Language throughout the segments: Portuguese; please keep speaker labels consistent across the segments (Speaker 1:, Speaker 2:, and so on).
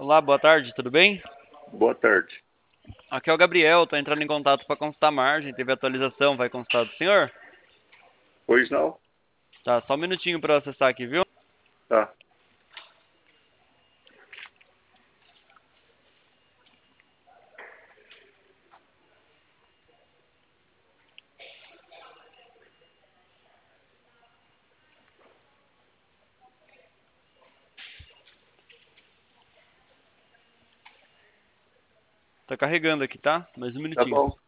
Speaker 1: Olá, boa tarde, tudo bem?
Speaker 2: Boa tarde.
Speaker 1: Aqui é o Gabriel, tô entrando em contato para consultar a margem, teve atualização, vai constar do senhor?
Speaker 2: Pois não?
Speaker 1: Tá, só um minutinho para eu acessar aqui, viu?
Speaker 2: Tá.
Speaker 1: Tá carregando aqui, tá? Mais um
Speaker 2: Tá
Speaker 1: minutinho.
Speaker 2: bom.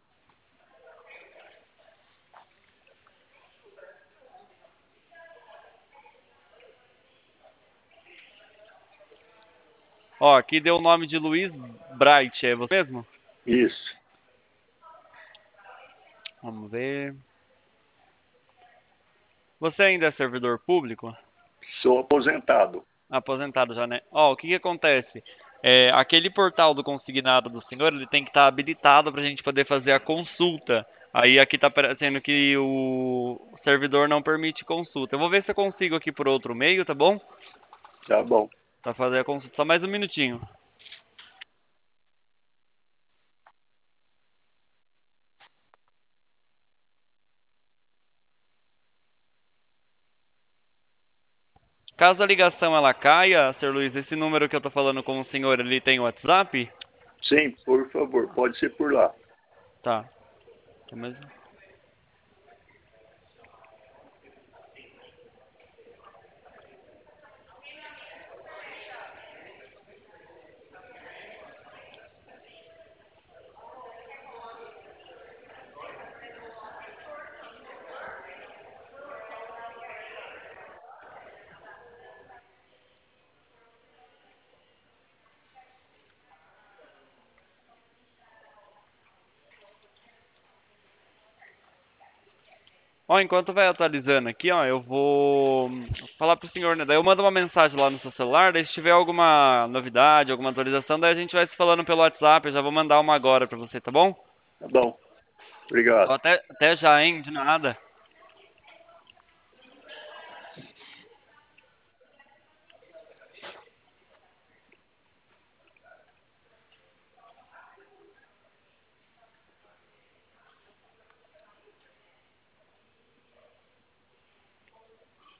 Speaker 1: Ó, aqui deu o nome de Luiz Bright, é você mesmo?
Speaker 2: Isso.
Speaker 1: Vamos ver. Você ainda é servidor público?
Speaker 2: Sou aposentado.
Speaker 1: Aposentado já, né? Ó, o que que acontece? Aquele portal do consignado do senhor, ele tem que estar habilitado para a gente poder fazer a consulta. Aí aqui tá aparecendo que o servidor não permite consulta. Eu vou ver se eu consigo aqui por outro meio, tá bom?
Speaker 2: Tá bom.
Speaker 1: Pra fazer a consulta. Só mais um minutinho. Caso a ligação ela caia, Sr. Luiz, esse número que eu tô falando com o senhor, ele tem WhatsApp?
Speaker 2: Sim, por favor. Pode ser por lá.
Speaker 1: Tá. Mas Ó, enquanto vai atualizando aqui, ó, eu vou falar pro senhor, né? Daí eu mando uma mensagem lá no seu celular, daí se tiver alguma novidade, alguma atualização, daí a gente vai se falando pelo WhatsApp, eu já vou mandar uma agora pra você, tá bom?
Speaker 2: Tá bom.
Speaker 1: Ó,
Speaker 2: Obrigado.
Speaker 1: até já, hein? De nada.